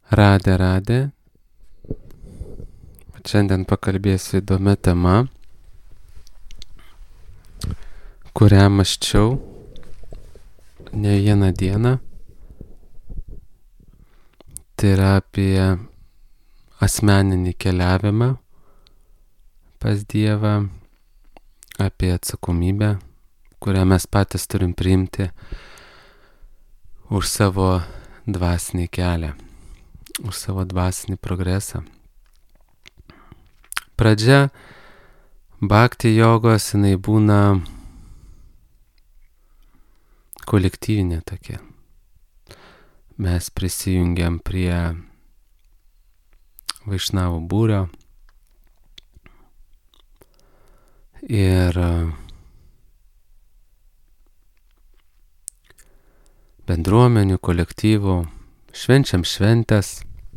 Radė. Šiandien pakalbėsiu įdomią temą, kurią mąsčiau ne vieną dieną. Tai yra apie asmeninį keliavimą pas Dievą, apie atsakomybę, kurią mes patys turim priimti už savo dvasinį kelią, už savo dvasinį progresą. Pradžia bhakti jogos, jinai būna kolektyvinė tokia. Mes prisijungiam prie vaišnavų būrio ir bendruomenių, kolektyvų, švenčiam šventes,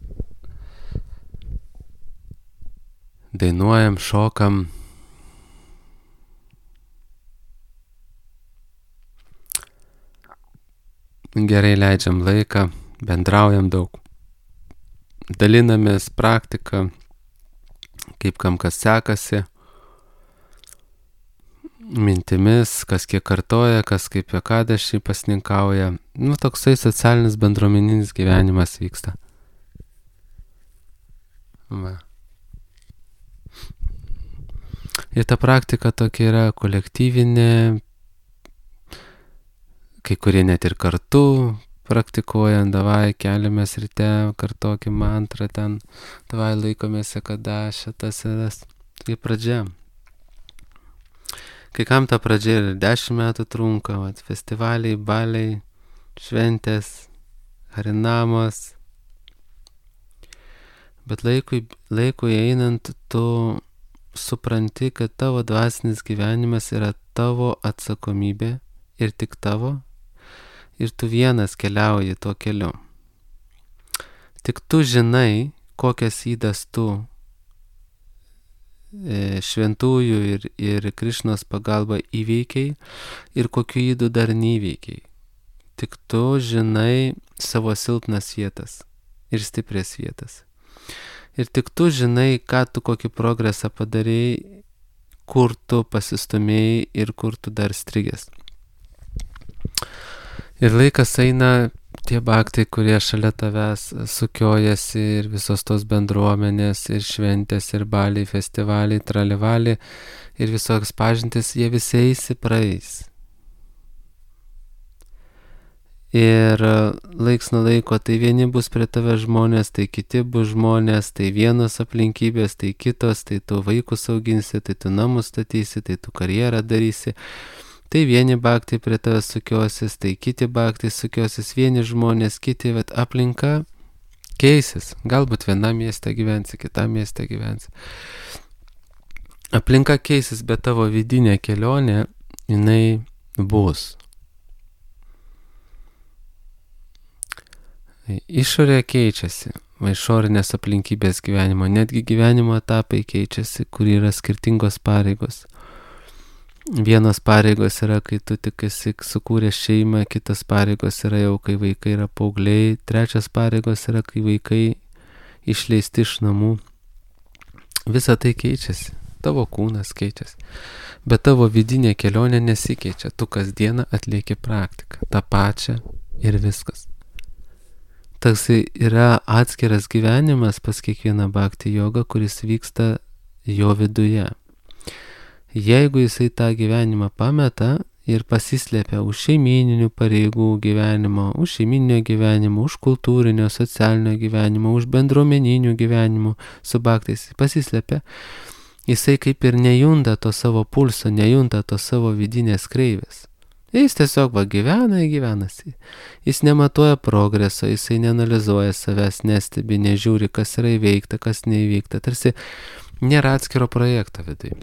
dainuojam, šokam. Gerai leidžiam laiką, bendraujam daug. Dalinamės praktiką, kaip kam kas sekasi, mintimis, kas kiek kartoja, kas kaip ekadašį pasninkauja. Toksai socialinis bendruomeninis gyvenimas vyksta. Va. Ir ta praktika tokia yra kolektyvinė, kai kurie net ir kartu praktikuoja, davai keliamės ryte, kartokim mantrą ten, davai laikomės ekadašį, tas ir tas. Tai pradžia. Kai kam ta pradžia ir 10 metų trunka, festivaliai, baliai, šventės, harinamos. Bet laikui einant tu supranti, kad tavo dvasinis gyvenimas yra tavo atsakomybė ir tik tavo, ir tu vienas keliauji tuo keliu. Tik tu žinai, kokias ydas tu šventųjų ir Krišnos pagalba įveikiai ir kokių ydų dar neįveikiai. Tik tu žinai savo silpnas vietas ir stiprias vietas. Ir tik tu žinai, ką tu kokį progresą padarėjai, kur tu pasistumėjai ir kur tu dar strigęs. Ir laikas eina, tie bhaktai, kurie šalia tavęs sukiojasi, ir visos tos bendruomenės, ir šventės, ir baliai, festivaliai, tralivaliai, ir visoks pažintis, jie visi eisi praeis. Ir laiks nuo laiko, tai vieni bus prie tave žmonės, tai kiti bus žmonės, tai vienos aplinkybės, tai kitos, tai tu vaikus auginsi, tai tu namus statysi, tai tu karjerą darysi. Tai vieni bhaktai prie tave sukiosis, tai kiti bhaktai sukiosis, vieni žmonės, kiti, bet aplinka keisis. Galbūt vienam mieste gyvensi, kitam mieste gyvensi. Aplinka keisis, bet tavo vidinė kelionė, jinai bus. Išorė keičiasi, išorinės aplinkybės gyvenimo, netgi gyvenimo etapai keičiasi, kur yra skirtingos pareigos. Vienos pareigos yra, kai tu tik esi sukūręs šeimą, kitas pareigos yra jau, kai vaikai yra paaugliai, trečias pareigos yra, kai vaikai išleisti iš namų. Visa tai keičiasi, tavo kūnas keičiasi, bet tavo vidinė kelionė nesikeičia, tu kasdieną atlieki praktiką, tą pačią ir viskas. Taksai yra atskiras gyvenimas pas kiekvieną bhakti jogą, kuris vyksta jo viduje. Jeigu jisai tą gyvenimą pameta ir pasislėpia už šeimininių pareigų gyvenimo, už šeiminio gyvenimo, už kultūrinio, socialinio gyvenimo, už bendruomeninių gyvenimų su bhaktais pasislėpia, jisai kaip ir nejunta to savo pulso, nejunta to savo vidinės kreivės. Jis tiesiog gyvenasi. Jis nematuoja progreso, jisai neanalizuoja savęs, nestebi, nežiūri, kas yra įveikta, kas neįveikta. Tarsi nėra atskiro projekto vidai.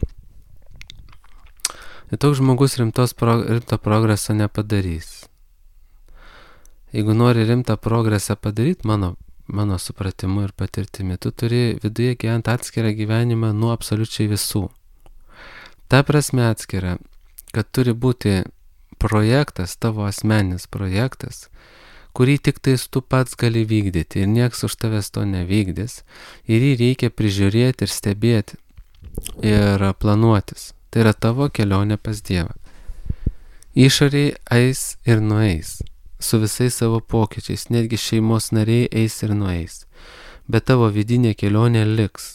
Ir toks žmogus rimto progreso nepadarys. Jeigu nori rimtą progresą padaryti, mano supratimu ir patirtimi, tu turi viduje gyventi atskirą gyvenimą nuo absoliučiai visų. Ta prasme atskira, kad turi būti projektas, tavo asmeninis projektas, kurį tik tais tu pats gali vykdyti ir nieks už tavęs to nevykdys. Ir jį reikia prižiūrėti ir stebėti ir planuotis. Tai yra tavo kelionė pas Dievą. Išoriai eis ir nueis su visais savo pokyčiais, netgi šeimos nariai eis ir nueis, bet tavo vidinė kelionė liks.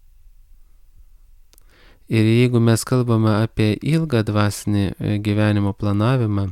Ir jeigu mes kalbame apie ilgą dvasinį gyvenimo planavimą,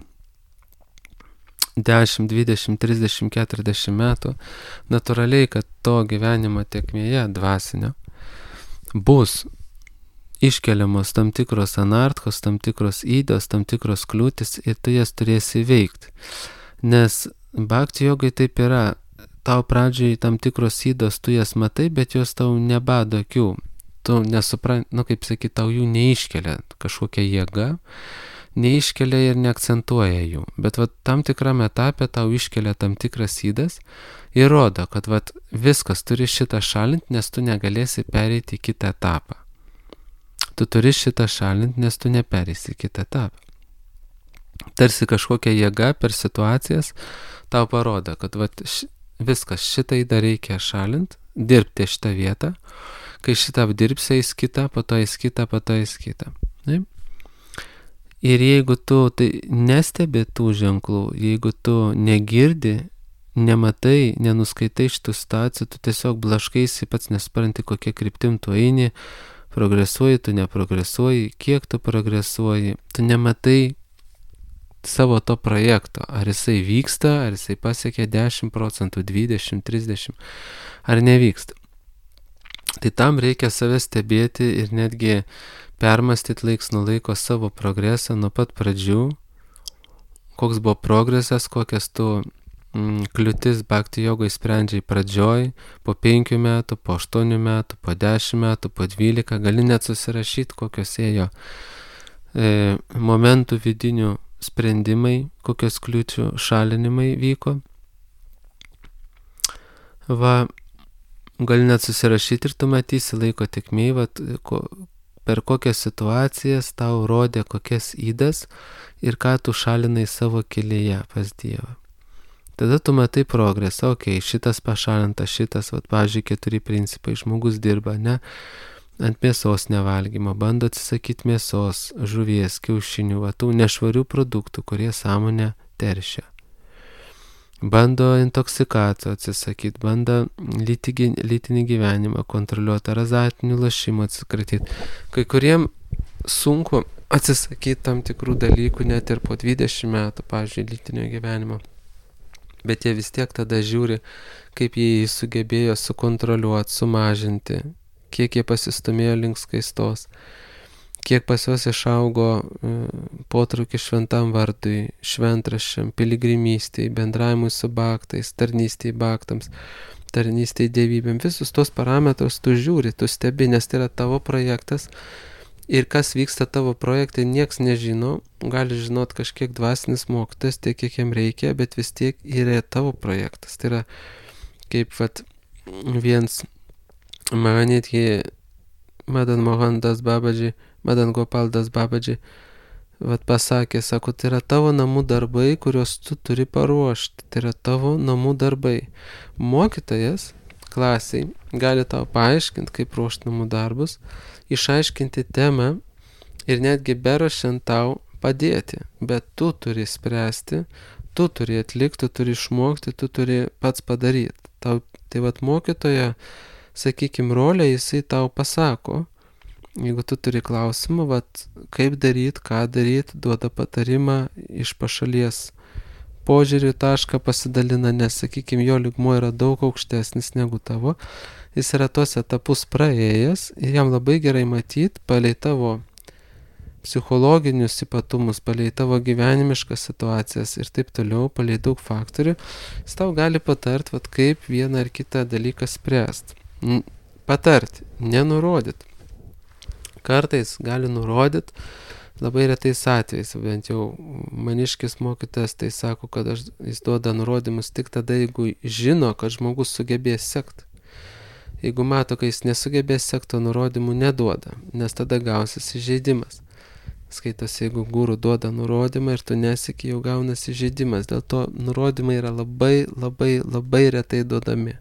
10, 20, 30, 40 metų, natūraliai, kad to gyvenimo tėkmėje dvasinio bus iškeliamos tam tikros anartkos, tam tikros ydos, tam tikros kliūtis ir tu jas turėsi veikti. Nes bhakti jogai taip yra, tau pradžiai tam tikros ydos, tu jas matai, bet jos tau nebado akių. Tu nesupranti, kaip sakyt, tau jų neiškelia kažkokia jėga, neiškelia ir neakcentuoja jų. Bet tam tikram etape tau iškelia tam tikras ydas ir rodo, kad viskas turi šitą šalinti, nes tu negalėsi pereiti į kitą etapą. Tu turi šitą šalinti, nes tu nepereisi į kitą etapą. Tarsi kažkokia jėga per situacijas tau parodo, kad viskas šitą įdą reikia šalinti, dirbti šitą vietą. Kai šitą apdirbsi, eis kitą, po to eis kitą, po to eis kitą. Ne? Ir jeigu tu nestebi tų ženklų, jeigu tu negirdi, nematai, nenuskaitai šitų situacijų, tu tiesiog blaškaisi, pats nesupranti, kokia kryptim tu eini, progresuoji, tu neprogresuoji, kiek tu progresuoji, tu nematai savo to projekto, ar jisai vyksta, ar jisai pasiekia 10%, 20, 30, ar nevyksta. Tai tam reikia save stebėti ir netgi permastyti laiks nuo laiko savo progresą nuo pat pradžių, koks buvo progresas, kokias tu kliūtis bhakti jogai sprendžiai pradžioj, po 5 metų, po 8 metų, po 10 metų, po 12, gali net susirašyti, kokios ėjo momentų vidinių sprendimai, kokios kliūčių šalinimai vyko. Gali net susirašyti ir tu matysi laiko tėkmėj, per kokias situacijas tau rodė kokias ydas ir ką tu šalinai savo kelyje pas Dievą. Tada tu matai progresą, šitas pašalintas, šitas, pavyzdžiui, 4 principai, žmogus dirba, ant mėsos nevalgymo, bando atsisakyti mėsos, žuvies, kiaušinių, tų nešvarių produktų, kurie sąmonę teršia. Bando intoksikacijų atsisakyti, bando lytinį gyvenimą kontroliuoti, ar azartinių lošimų atsikratyti. Kai kuriem sunku atsisakyti tam tikrų dalykų net ir po 20 metų, pavyzdžiui, lytinio gyvenimo. Bet jie vis tiek tada žiūri, kaip jie sugebėjo sukontroliuoti, sumažinti, kiek jie pasistumėjo link skaistos, kiek pas juos išaugo potraukis šventam vardui, šventraščiam, piligrimystėj, bendravimui su bhaktais, tarnystėj bhaktams, tarnystėj dievybėm. Visus tos parametrus tu žiūri, tu stebi, nes tai yra tavo projektas ir kas vyksta tavo projekte, nieks nežino, gali žinot kažkiek dvasinis mokytojas, tiek kiek jam reikia, bet vis tiek yra tavo projektas. Tai yra kaip viens manėtgi Madan Mohan Das Babaji, Madan Gopal Das Babaji pasakė, sako, tai yra tavo namų darbai, kuriuos tu turi paruošti, tai yra tavo namų darbai. Mokytojas klasiai gali tau paaiškinti, kaip ruošti namų darbus, išaiškinti temą ir netgi beruošiant tau padėti, bet tu turi spręsti, tu turi atlikti, tu turi išmokti, tu turi pats padaryti. Tai mokytojo, sakykime, rolė, jisai tau pasako, jeigu tu turi klausimą, kaip daryti, ką daryti, duoda patarimą iš pašalies požiūrių tašką pasidalina, nes, sakykime, jo lygmuo yra daug aukštesnis negu tavo, jis yra tos etapus praėjęs ir jam labai gerai matyti, palei tavo psichologinius ypatumus, palei tavo gyvenimiškas situacijas ir taip toliau, palei daug faktorių, jis tau gali patart, kaip vieną ar kitą dalyką spręsti. Patarti, nenurodyti. Kartais gali nurodyti, labai retais atvejais, bent jau maniškis mokytojas tai sako, kad jis duoda nurodymus tik tada, jeigu žino, kad žmogus sugebės sekti. Jeigu mato, kad jis nesugebės sekti, nurodymų neduoda, nes tada gausis įžeidimas. Skaitosi, jeigu guru duoda nurodymą ir tu neseki, jau gaunasi žaidimas. Dėl to nurodymai yra labai retai duodami.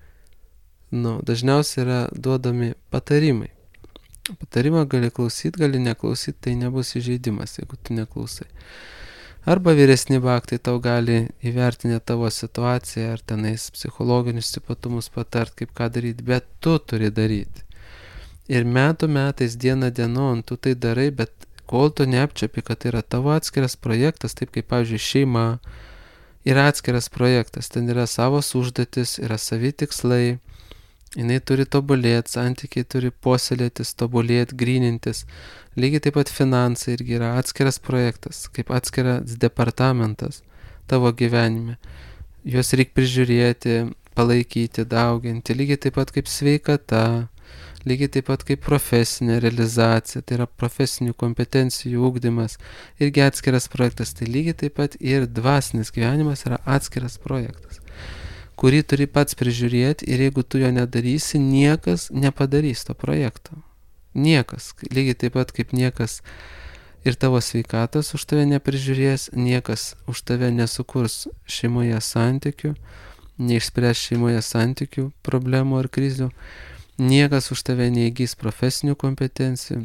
Dažniausiai yra duodami patarimai. Patarimą gali klausyti, gali neklausyti, tai nebus įžeidimas, jeigu tu neklausai. Arba vyresni bhaktai tau gali įvertinti tavo situaciją ar tenais psichologinius ypatumus patart, kaip ką daryti, bet tu turi daryti. Ir metais, diena dienon, tu tai darai, bet kol tu neapčiapi, kad tai yra tavo atskiras projektas, taip kaip, pavyzdžiui, šeima yra atskiras projektas, ten yra savos užduotis, yra savi tikslai, jinai turi tobulėti, santykiai turi puoselėtis, tobulėti, grynintis. Lygiai taip pat finansai irgi yra atskiras projektas, kaip atskiras departamentas tavo gyvenime. Juos reikia prižiūrėti, palaikyti, dauginti. Lygiai taip pat kaip sveikata, lygiai taip pat kaip profesinė realizacija, tai yra profesinių kompetencijų ugdymas, irgi atskiras projektas. Tai lygiai taip pat ir dvasinis gyvenimas yra atskiras projektas, kurį turi pats prižiūrėti, ir jeigu tu jo nedarysi, niekas nepadarys to projekto. Niekas. Lygiai taip pat kaip niekas ir tavo sveikatos už tave neprižiūrės, niekas už tave nesukurs šeimoje santykių, neišspręs šeimoje santykių problemų ar krizių, niekas už tave neįgys profesinių kompetencijų,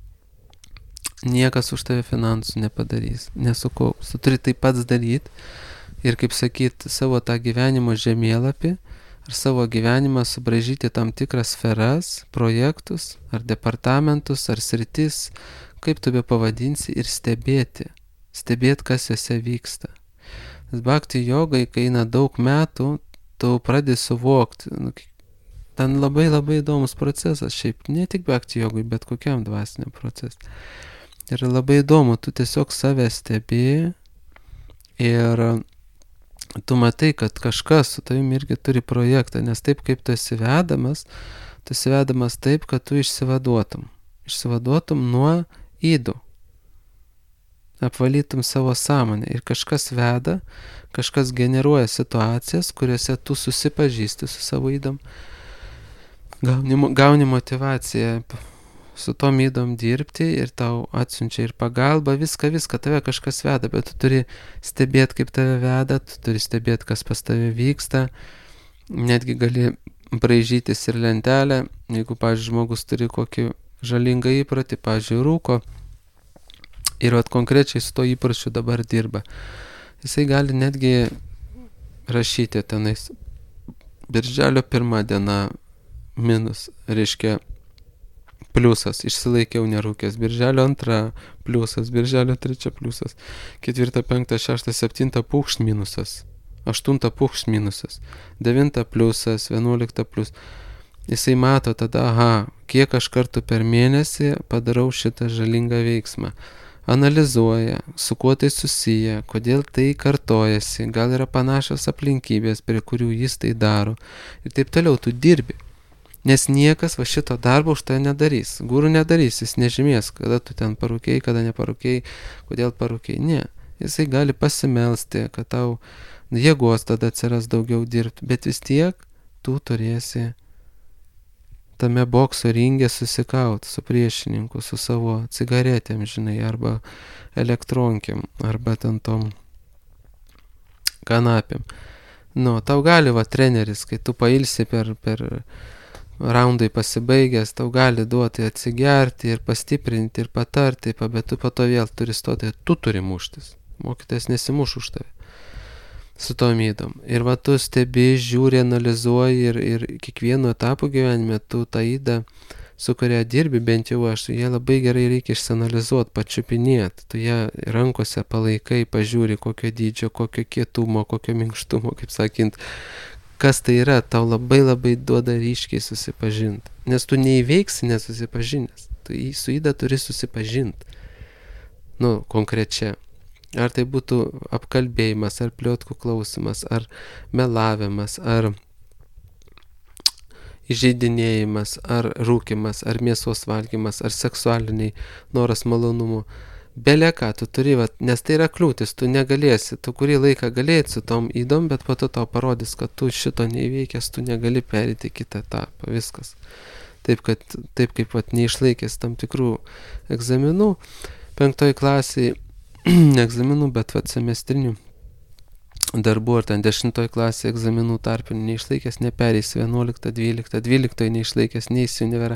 niekas už tave finansų nepadarys, nesukaups. Tu turi tai pats daryti. Ir, kaip sakyt, savo tą gyvenimo žemėlapį ar savo gyvenimą subraižyti tam tikras sferas, projektus, ar departamentus, ar sritis, kaip tu be pavadinsi, ir stebėti, kas juose vyksta. Nes bhakti jogai, kai eina daug metų, tu pradedi suvokti. Ten labai įdomus procesas, šiaip ne tik bhakti jogai, bet kokiam dvasiniam procesui. Ir labai įdomu, tu tiesiog save stebėjai ir tu matai, kad kažkas su tavimi irgi turi projektą, nes taip kaip tu esi vedamas taip, kad tu išsivaduotum nuo ydų, apvalytum savo sąmonę, ir kažkas veda, kažkas generuoja situacijas, kuriuose tu susipažįsti su savo ydom, gauni motivaciją su tom ydom dirbti, ir tau atsiunčia ir pagalba, viską, tave kažkas veda, bet tu turi stebėti, kaip tave veda, tu turi stebėti, kas pas tave vyksta, netgi gali braižytis ir lentelę, jeigu, pavyzdžiui, žmogus turi kokį žalingą įprotį, pavyzdžiui, rūko, ir konkrečiai su to įpročiu dabar dirba. Jisai gali netgi rašyti tenais birželio 1 diena minus, reiškia pliusas, išsilaikiau nerūkęs, birželio 2 pliusas, birželio 3 pliusas, 4, 5, 6, 7 pūkšt minusas, 8 pūkšt minusas, 9 pliusas, 11 plius. Jisai mato tada, kiek aš kartų per mėnesį padarau šitą žalingą veiksmą. Analizuoja, su kuo tai susiję, kodėl tai kartojasi, gal yra panašios aplinkybės, prie kurių jis tai daro. Ir taip toliau, tu dirbi. Nes niekas šito darbo už tai nedarys. Guru nedarys, jis nežymės, kada tu ten parūkėjai, kada neparūkėjai, kodėl parūkėjai. Ne, jisai gali pasimelsti, kad tau jėgos tada atsiras daugiau dirbti, bet vis tiek tu turėsi tame bokso ringe susikauti su priešininku, su savo cigaretėm, žinai, arba elektronkėm, arba ten tom kanapėm. Tau gali treneris, kai tu pailsi per raundai pasibaigęs, tau gali duoti atsigerti ir pastiprinti ir patarti, bet tu po to vėl turi stoti, tu turi muštis. Mokytojas nesimuš už tave su tom ydom. Ir tu stebi, žiūri, analizuoji ir kiekvieno etapo gyvenime tu tą ydą, su kuria dirbi, bent jau aš, ją labai gerai reikia išsianalizuoti, pačiupinėti. Tu ją rankose palaikai, pažiūri, kokio dydžio, kokio kietumo, kokio minkštumo, kaip sakint, kas tai yra, tau labai duoda ryškiai susipažinti. Nes tu neįveiksi nesusipažinęs. Tu su yda turi susipažinti. Konkrečia. Ar tai būtų apkalbėjimas, ar pliotkų klausimas, ar melavimas, ar įžeidinėjimas, ar rūkimas, ar mėsos valgymas, ar seksualiniai noras malonumų. Belė ką tu turi, nes tai yra kliūtis, tu negalėsi, tu kurį laiką galėsi su tom ydom, bet po to tau parodys, kad tu šito neįveikęs, tu negali perėti kitą etapą, viskas. Taip kaip neišlaikęs tam tikrų egzaminų, 5 klasėje ne egzaminų, bet semestrinių darbų, ar ten 10 klasėje egzaminų tarpinių neišlaikęs, nepereis 11, 12 neišlaikęs, neįs į univerą.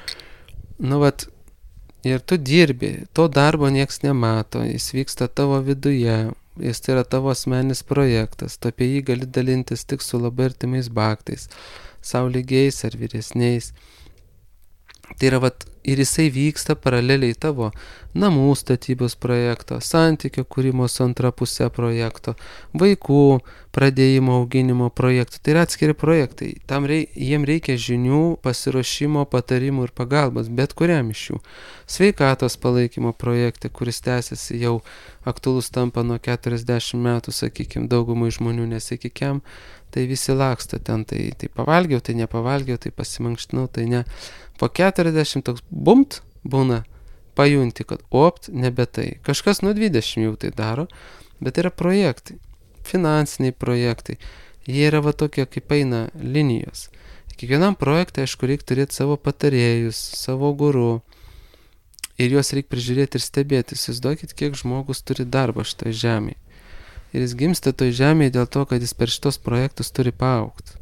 Ir tu dirbi, to darbo nieks nemato, jis vyksta tavo viduje, jis tai yra tavo asmeninis projektas, tu apie jį gali dalintis tik su labai artimais baktais, sau lygiais ar vyresniais. Tai yra ir jisai vyksta paraleliai tavo namų statybos projekto, santykio kūrimo su antra pusė projekto, vaikų pradėjimo auginimo projektų. Tai yra atskiri projektai. Jiem reikia žinių, pasiruošimo, patarimų ir pagalbos, bet kuriam iš jų. Sveikatos palaikymo projekte, kuris tęsiasi jau aktualus tampa nuo 40 metų, sakykime, daugumai žmonių, nes iki kiam, tai visi laksto ten, tai pavalgiau, tai nepavalgiau, tai pasimankštinau, tai ne. Po 40 toks bumt būna, pajunti, kad nebe tai. Kažkas nuo 20 jau tai daro, bet yra projektai, finansiniai projektai. Jie yra tokie, kaip eina linijos. Kiekvienam projektui, aišku, reikia turėti savo patarėjus, savo guru. Ir juos reikia prižiūrėti ir stebėti. Įsivaizduokit, kiek žmogus turi darbo šitoj žemėje. Ir jis gimsta toj žemėje dėl to, kad jis per šitos projektus turi paaugti.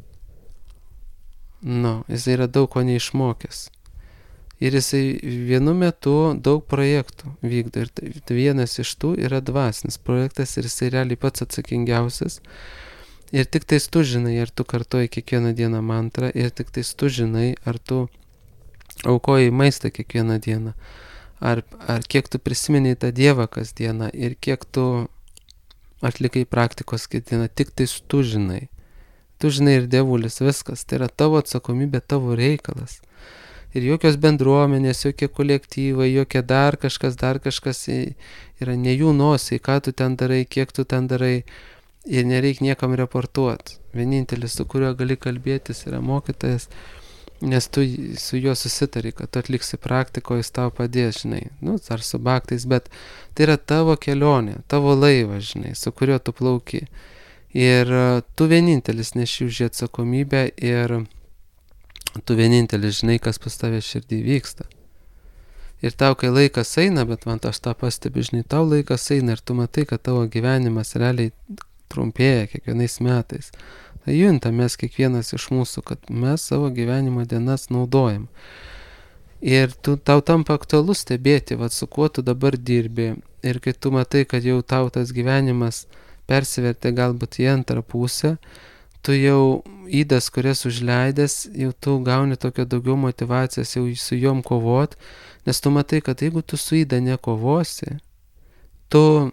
Jis yra daug ko neišmokęs. Ir jisai vienu metu daug projektų vykdo. Ir vienas iš tų yra dvasinis projektas ir jisai realiai pats atsakingiausias. Ir tik tais tu žinai, ar tu kartoji kiekvieną dieną mantrą, ir tik tais tu žinai, ar tu aukoji maistą kiekvieną dieną. Ar kiek tu prisimeni tą Dievą kasdieną ir kiek tu atlikai praktikos kiekvieną, tik tais tu žinai. Tu žinai ir dievulis, viskas, tai yra tavo atsakomybė, tavo reikalas. Ir jokios bendruomenės, jokie kolektyvai, jokie dar kažkas yra ne jų nosiai, ką tu ten darai, kiek tu ten darai ir nereik niekam reportuoti. Vienintelis, su kuriuo gali kalbėtis, yra mokytojas, nes tu su juo susitari, kad tu atliksi praktiko, jis tau padės, žinai, ar su baktais, bet tai yra tavo kelionė, tavo laivas, žinai, su kuriuo tu plauki. Ir tu vienintelis neši už jį atsakomybę ir tu vienintelis žinai, kas pas tavę širdį vyksta. Ir tau, kai laikas eina, bet man aš tą pastebiu, žinai, tau laikas eina ir tu matai, kad tavo gyvenimas realiai trumpėja kiekvienais metais. Tai juntamės kiekvienas iš mūsų, kad mes savo gyvenimo dienas naudojam. Ir tau tampa aktualu stebėti, su kuo tu dabar dirbi. Ir kai tu matai, kad jau tau tas gyvenimas persivertė galbūt į antrą pusę, tu jau ydas, kurias užleidęs, jau tu gauni tokio daugiau motyvacijos jau su jom kovot, nes tu matai, kad jeigu tu su yda nekovosi, tu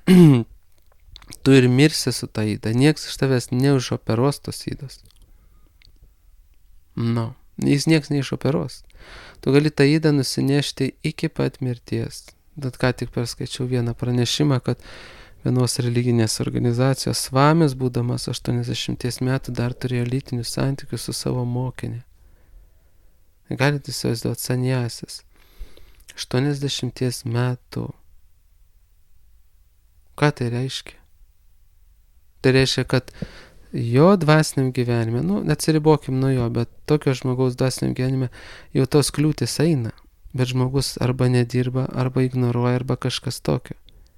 ir mirsi su ta yda, nieks iš tavęs neužoperuos tos ydos. Jis nieks neišoperuos. Tu gali tą ydą nusinešti iki pat mirties. Bet ką tik perskaičiau vieną pranešimą, kad vienos religinės organizacijos svamis, būdamas 80 metų, dar turėjo lytinius santykius su savo mokinė. Galite įsivaizduoti, sanjasis. 80 metų. Ką tai reiškia? Tai reiškia, kad jo dvasiniam gyvenime, neatsiribokim nuo jo, bet tokio žmogaus dvasiniam gyvenime jau tos kliūtis eina, bet žmogus arba nedirba, arba ignoruoja, arba kažkas tokio.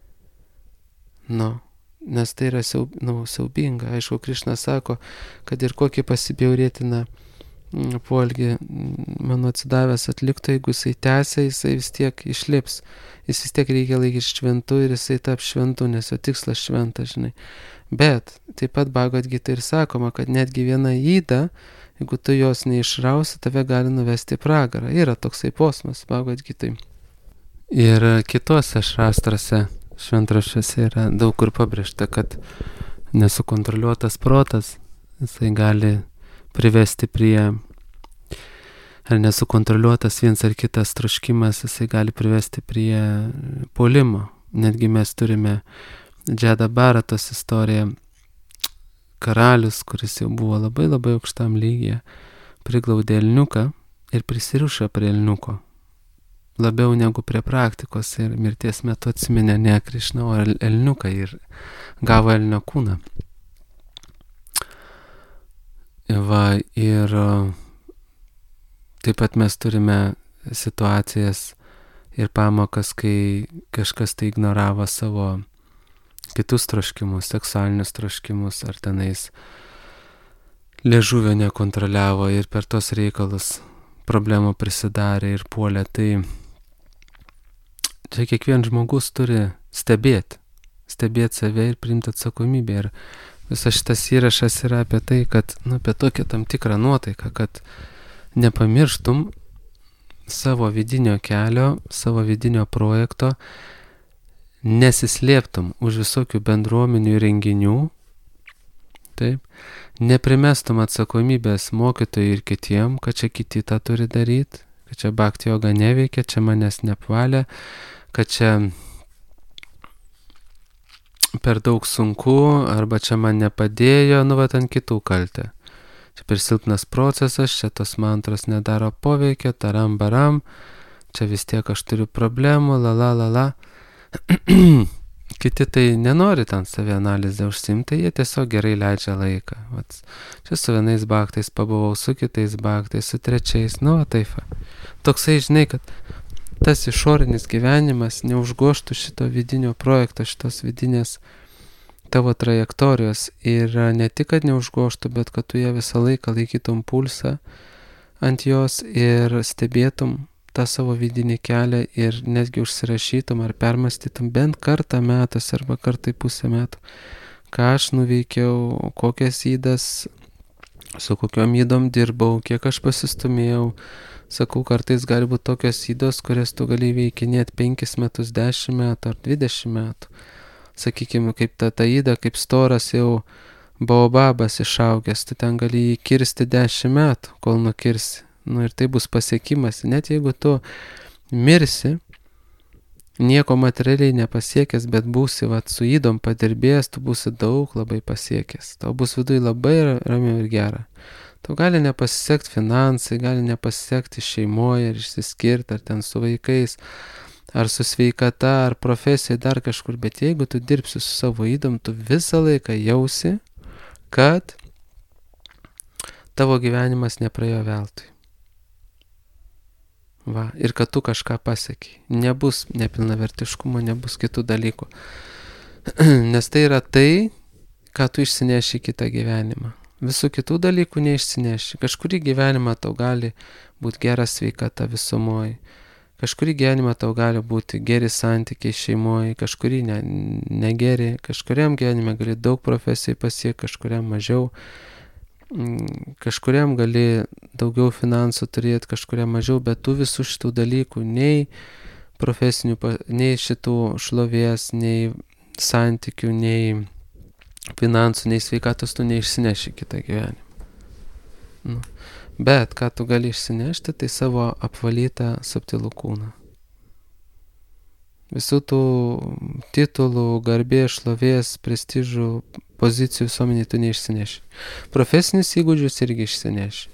Nes tai yra siaubinga. Aišku, Krišna sako, kad ir kokį pasibjaurėtiną poelgį mano atsidavęs atliktų, jeigu jisai tęsia, jisai vis tiek išlips. Jis vis tiek reikia laikyti šventu ir jisai taps šventu, nes jo tikslas šventas, žinai. Bet taip pat Bhagavad Gita ir sakoma, kad netgi viena yda, jeigu tu jos neišrausi, tave gali nuvesti į pragarą. Yra toksai posmas Bhagavad Gitai. Ir kitose šastrose šventraščiuose yra daug kur pabrėžta, kad nesukontroliuotas protas, jisai gali privesti prie, ar nesukontroliuotas viens ar kitas troškimas, jisai gali privesti prie puolimo. Netgi mes turime Džeda Bharatos istoriją, karalius, kuris jau buvo labai labai aukštam lygyje, priglaudė elniuką ir prisirišo prie elniuko. Labiau negu prie praktikos ir mirties metu atsiminė ne Krišną, o elniuką ir gavo elnio kūną. Ir taip pat mes turime situacijas ir pamokas, kai kažkas tai ignoravo savo kitus troškimus, seksualinius troškimus, ar tenais liežuvio nekontroliavo ir per tos reikalus problemų prisidarė ir puolė. Tai čia kiekvienas žmogus turi stebėti save ir priimti atsakomybę. Ir visas šitas įrašas yra apie tai, kad, apie tokią tam tikrą nuotaiką, kad nepamirštum savo vidinio kelio, savo vidinio projekto, nesislėptum už visokių bendruomenių renginių, taip, neprimestum atsakomybės mokytojui ir kitiem, kad čia kiti tą turi daryti, kad čia bhakti joga neveikia, čia manęs neapvalė, kad čia per daug sunku, arba čia man nepadėjo, ant kitų kaltę. Čia per silpnas procesas, čia tos mantros nedaro poveikio, taram baram, čia vis tiek aš turiu problemų, la. Kiti tai nenori ten savianalizę užsiimti, jie tiesiog gerai leidžia laiką. Vat, čia su vienais bhaktais pabuvau, su kitais bhaktais, su trečiais, taip. Toksai, žinai, kad tas išorinis gyvenimas neužgoštų šito vidinio projekto, šitos vidinės tavo trajektorijos ir ne tik, kad neužgoštų, bet kad tu ją visą laiką laikytum pulsą ant jos ir stebėtum tą savo vidinį kelią ir netgi užsirašytum ar permastytum bent kartą metus arba kartą į pusę metų, ką aš nuveikiau, kokias ydas, su kokiom ydom dirbau, kiek aš pasistumėjau. Sakau, kartais gali būti tokios ydos, kurias tu gali veikinėti 5 metus, 10 metų ar 20 metų. Sakykime, kaip ta yda, kaip storas jau baobabas išaugęs, tu ten gali jį kirsti 10 metų, kol nukirsi. Ir tai bus pasiekimas. Net jeigu tu mirsi, nieko materialiai nepasiekęs, bet būsi su ydom padirbėjęs, tu būsi daug labai pasiekęs. Tau bus viduje labai ramiau ir gera. Tau gali nepasisekti finansai, gali nepasisekti šeimoje ir išsiskirti, ar ten su vaikais, ar su sveikata, ar profesija, dar kažkur. Bet jeigu tu dirbsi su savo ydom, tu visą laiką jausi, kad tavo gyvenimas nepraėjo veltui. Ir kad tu kažką pasiekiai. Nebus nepilnavertiškumo, nebus kitų dalykų. Nes tai yra tai, ką tu išsineši kitą gyvenimą. Visų kitų dalykų neišsineši. Kažkurį gyvenimą tau gali būti gera sveikata visumoje. Kažkurį gyvenimą tau gali būti geri santykiai šeimoje, kažkurį negeri. Kažkuriam gyvenime gali daug profesijų pasiekti, kažkuriam mažiau. Kažkuriam gali daugiau finansų turėti, kažkuriam mažiau, bet tu visų šitų dalykų, nei profesinių, nei šitų šlovės, nei santykių, nei finansų, nei sveikatos tu neišsineši kitą gyvenimą. Bet ką tu gali išsinešti, tai savo apvalytą subtilų kūną. Visų tų titulų, garbės, šlovės, prestižų, pozicijų visuomenėje tu neišsineši. Profesinius įgūdžius irgi išsineši.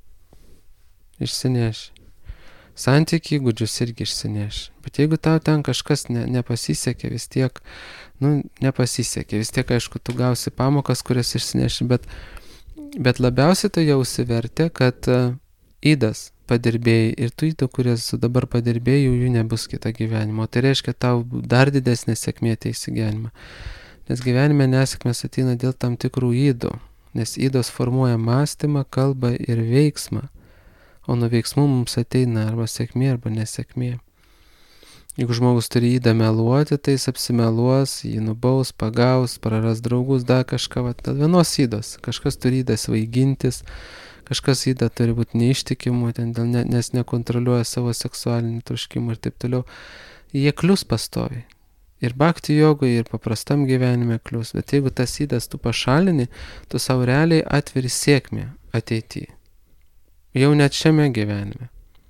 Santykių įgūdžius irgi išsineši. Bet jeigu tau ten kažkas nepasisekė, vis tiek, nepasisekė. Vis tiek, aišku, tu gausi pamokas, kurias išsineši, bet labiausiai tu jausi vertę, kad ydas padirbėjai ir tų ydų, kurias dabar padirbėjai, jų nebus kitą gyvenimą. Tai reiškia, tau dar didesnė sėkmė ateis į gyvenimą. Nes gyvenime nesėkmės ateina dėl tam tikrų ydų, nes ydos formuoja mąstymą, kalbą ir veiksmą, o nuo veiksmų mums ateina arba sėkmė, arba nesėkmė. Jeigu žmogus turi ydą meluoti, tai jis apsimeluos, jį nubaus, pagaus, praras draugus, dar kažką, dėl vienos ydos. Kažkas turi ydą svaigintis, kažkas ydą turi būti neištikimų, nes nekontroliuoja savo seksualinį troškimą ir taip toliau. Jie klius pastoviai. Ir bhakti jogoje, ir paprastam gyvenime klius. Bet jeigu tas ydas tu pašalini, tu savo realiai atveri sėkmę ateityje. Jau net šiame gyvenime.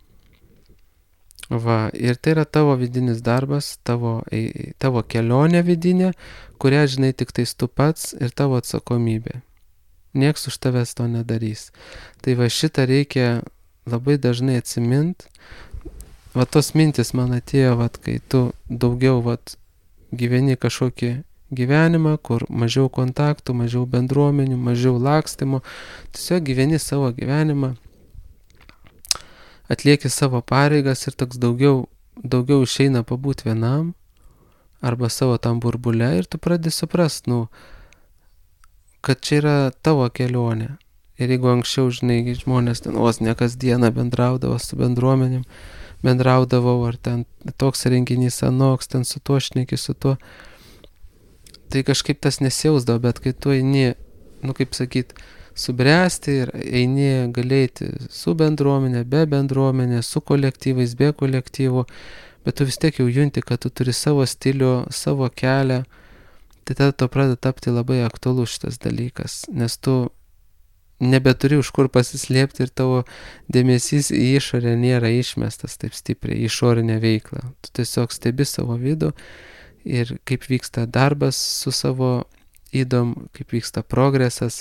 Ir tai yra tavo vidinis darbas, tavo kelionė vidinė, kurią žinai tik tais tu pats ir tavo atsakomybė. Nieks už tavęs to nedarys. Tai šitą reikia labai dažnai atsimint. Tos mintis man atėjo, kai tu daugiau gyveni kažkokį gyvenimą, kur mažiau kontaktų, mažiau bendruomenių, mažiau lakstymo. Tiesiog gyveni savo gyvenimą, atlieki savo pareigas ir toks daugiau daugiau išeina pabūti vienam arba savo tam burbule ir tu pradedi suprast, kad čia yra tavo kelionė. Ir jeigu anksčiau, žinai, žmonės ten vos ne kasdieną bendraudavo su bendruomenėm, bendraudavau, ar ten toks renginys anoks, ten su tuo šneki, su tuo, tai kažkaip tas nesijausdavo, bet kai tu eini, kaip sakyt, subręsti ir eini galėti su bendruomenė, be bendruomenė, su kolektyvais, be kolektyvų, bet tu vis tiek jau junti, kad tu turi savo stilių, savo kelią, tai tada to pradeda tapti labai aktualus šitas dalykas, nes tu nebeturi už kur pasislėpti ir tavo dėmesys į išorę nėra išmestas taip stipriai, išorinę veiklą. Tu tiesiog stebi savo vidų ir kaip vyksta darbas su savo ydom, kaip vyksta progresas.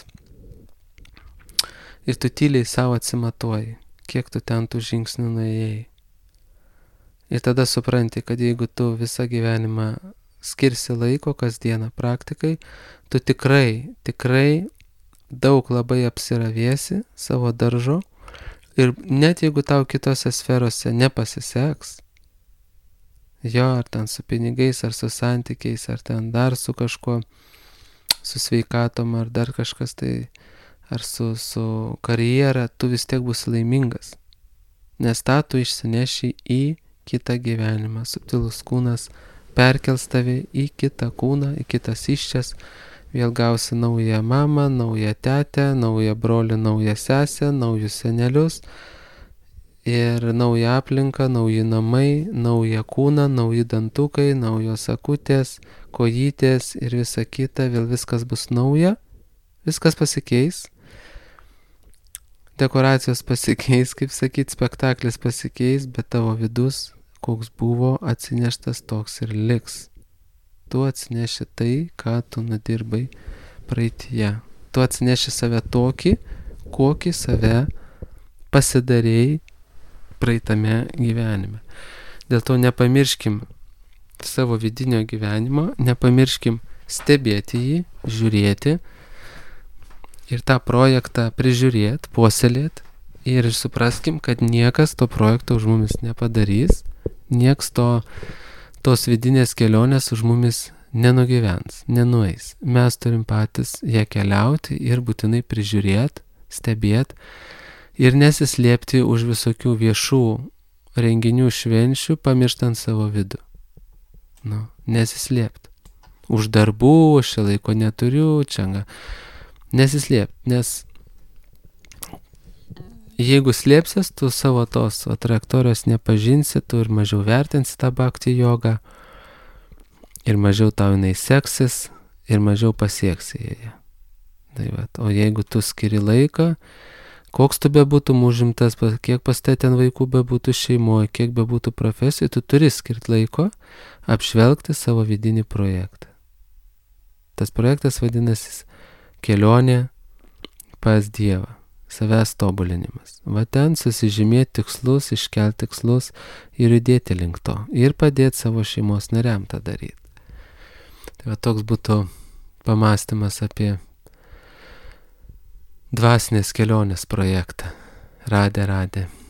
Ir tu tyliai savo atsimatuoji, kiek tu ten tų žingsnių nuėjai. Ir tada supranti, kad jeigu tu visą gyvenimą skirsi laiko kasdieną praktikai, tu tikrai daug labai apsiravėsi savo daržo ir net jeigu tau kitose sferose nepasiseks, ar ten su pinigais, ar su santykiais, ar ten dar su kažkuo, su sveikatom, ar dar kažkas tai, ar su karjera, tu vis tiek bus laimingas, nes tą tu išsineši į kitą gyvenimą. Subtilus kūnas perkels tave į kitą kūną, į kitas iščias. Vėl gausi naują mamą, naują tetę, naują brolį, naują sesę, naujus senelius ir naują aplinką, nauji namai, naują kūną, nauji dantukai, naujos akutės, kojytės ir visa kita, vėl viskas bus nauja, viskas pasikeis, dekoracijos pasikeis, kaip sakyt, spektaklis pasikeis, bet tavo vidus, koks buvo atsineštas, toks ir liks. Tu atsineši tai, ką tu nudirbai praeityje. Tu atsineši save tokį, kokį save pasidarėjai praeitame gyvenime. Dėl to nepamirškim savo vidinio gyvenimo, nepamirškim stebėti jį, žiūrėti ir tą projektą prižiūrėti, puoselėti ir supraskim, kad niekas to projekto už mumis nepadarys, nieks tos vidinės kelionės už mumis nenugyvens, nenueis. Mes turim patys ją keliauti ir būtinai prižiūrėti, stebėti ir nesislėpti už visokių viešų renginių švenčių, pamirštant savo vidų. Nesislėpti. Už darbų, aš laiko neturiu, nesislėpti, nes jeigu slėpsies, tu savo tos trajektorijos nepažinsi, tu ir mažiau vertinsi tą bhakti jogą, ir mažiau tau jinai seksis, ir mažiau pasieksi joje. O jeigu tu skiri laiką, koks tu bebūtum užimtas, kiek pas te ten vaikų bebūtų šeimoje, kiek bebūtų profesijų, tu turi skirti laiko apžvelgti savo vidinį projektą. Tas projektas vadinasi kelionė pas Dievą. Savęs tobulinimas. Ten susižymėti tikslus, iškelti tikslus ir judėti link to. Ir padėti savo šeimos nariam tą daryti. Tai toks būtų pamąstymas apie dvasinės kelionės projektą. Radė.